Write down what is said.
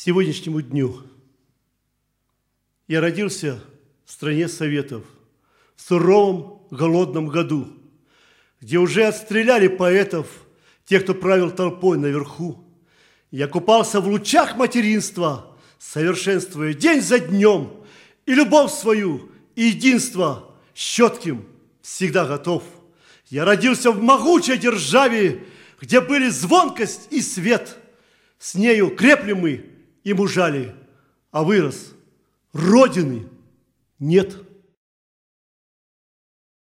сегодняшнему дню. Я родился в стране Советов, в суровом голодном году, где уже отстреляли поэтов, тех, кто правил толпой наверху. Я купался в лучах материнства, совершенствуя день за днем, и любовь свою, и единство щетким всегда готов. Я родился в могучей державе, где были звонкость и свет. С нею крепли мы и мужали, а вырос, Родины нет.